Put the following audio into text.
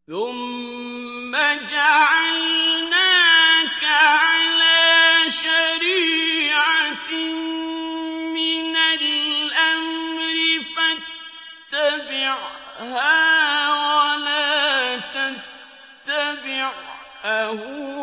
ثم جعلناك على شريعة من الأمر فاتبعها ولا تتبع أهواءهم